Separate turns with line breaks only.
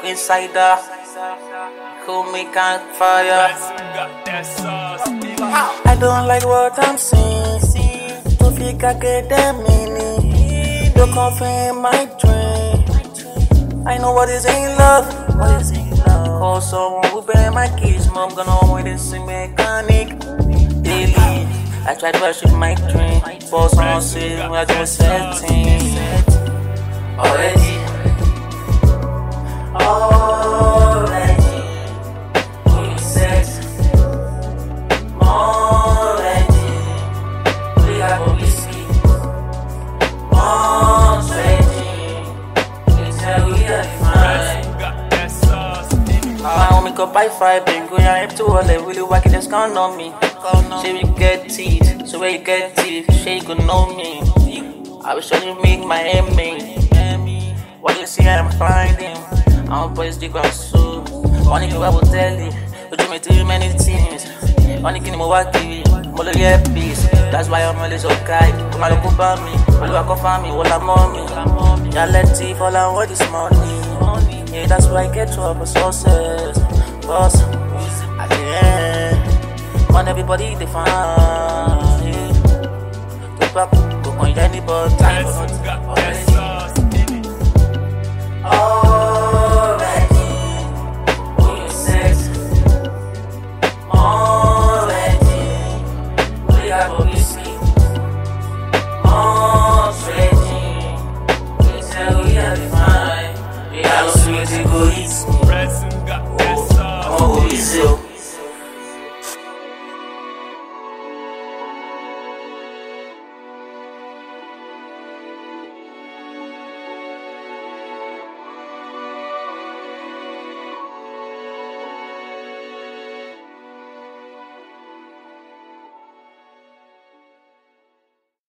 insider. Cool me can't fire. I don't like what I'm seeing. To think I get them meaning. Don't confirm my dream. I know what is in love. Call someone who bear my kids. Mom gonna home with this mechanic. Daily, I try to achieve my dream. Boss on sale, I do setting. Already. We set. More ready. We are publicity. More trading. We tell we are fine. My homie go buy 5 bingo, yeah, I'm too old, really wacky, just count on me. Say you get teeth, so where you get teeth, say you could know me. I will show you make my aiming. What you see, I'm finding. I'm boys, they go so. Money go, I will tell you. But you may tell you many things. Money can move out TV, Molo yeah, peace. That's why I'm always okay. Come on, look about me. All you are for me, all I'm on me. Yeah, let's see, all I want is money. Yeah, that's why I get to have a success. Boss, at the end, want everybody they find. Go back, go on anybody. Already, we sex. Already, we are publicity. More trading, we tell we are fine. We are sweet egoists. Oh, we